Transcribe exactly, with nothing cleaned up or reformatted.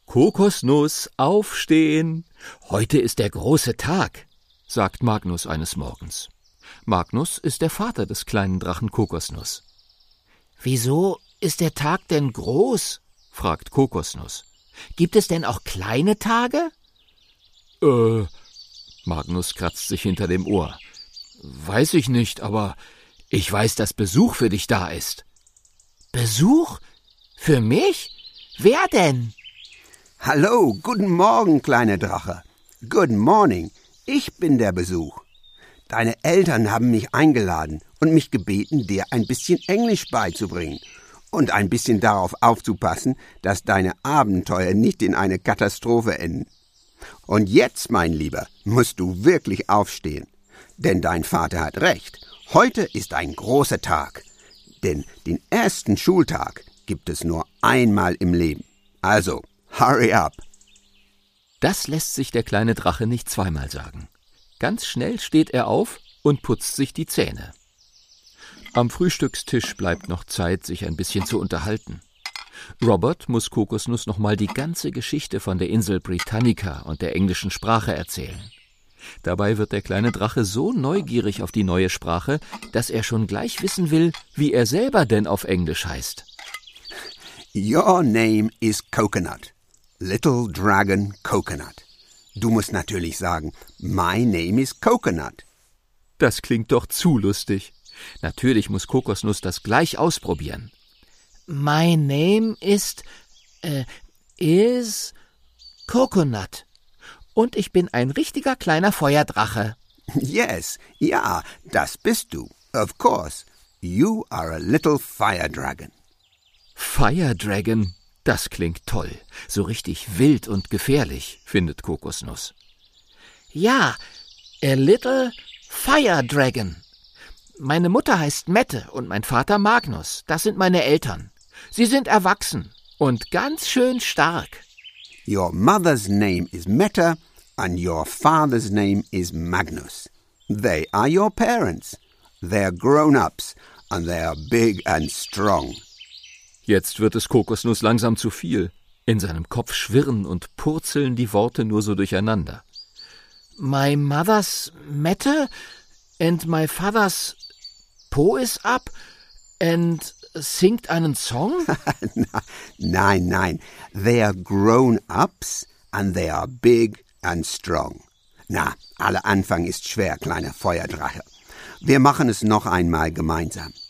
Kokosnuss, aufstehen! Heute ist der große Tag, sagt Magnus eines Morgens. Magnus ist der Vater des kleinen Drachen Kokosnuss. »Wieso ist der Tag denn groß?« fragt Kokosnuss. »Gibt es denn auch kleine Tage?« »Äh«, Magnus kratzt sich hinter dem Ohr. »Weiß ich nicht, aber ich weiß, dass Besuch für dich da ist.« »Besuch? Für mich? Wer denn?« »Hallo, guten Morgen, kleiner Drache. Good morning. Ich bin der Besuch. Deine Eltern haben mich eingeladen und mich gebeten, dir ein bisschen Englisch beizubringen und ein bisschen darauf aufzupassen, dass deine Abenteuer nicht in eine Katastrophe enden. Und jetzt, mein Lieber, musst du wirklich aufstehen, denn dein Vater hat recht. Heute ist ein großer Tag, denn den ersten Schultag gibt es nur einmal im Leben. Also, hurry up!« Das lässt sich der kleine Drache nicht zweimal sagen. Ganz schnell steht er auf und putzt sich die Zähne. Am Frühstückstisch bleibt noch Zeit, sich ein bisschen zu unterhalten. Robert muss Kokosnuss noch mal die ganze Geschichte von der Insel Britannica und der englischen Sprache erzählen. Dabei wird der kleine Drache so neugierig auf die neue Sprache, dass er schon gleich wissen will, wie er selber denn auf Englisch heißt. Your name is Coconut. Little Dragon Coconut. Du musst natürlich sagen, my name is Coconut. Das klingt doch zu lustig. Natürlich muss Kokosnuss das gleich ausprobieren. My name ist, äh, is Coconut. Und ich bin ein richtiger kleiner Feuerdrache. Yes, ja, das bist du. Of course. You are a little fire dragon. Fire Dragon, das klingt toll. So richtig wild und gefährlich, findet Kokosnuss. Ja, a little fire dragon. Meine Mutter heißt Mette und mein Vater Magnus. Das sind meine Eltern. Sie sind erwachsen und ganz schön stark. Your mother's name is Mette and your father's name is Magnus. They are your parents. They're grown-ups and they are big and strong. Jetzt wird es Kokosnuss langsam zu viel. In seinem Kopf schwirren und purzeln die Worte nur so durcheinander. My mother's Mette and my father's Po is up and singt einen Song? Nein, nein. They are grown-ups and they are big and strong. Na, aller Anfang ist schwer, kleiner Feuerdrache. Wir machen es noch einmal gemeinsam.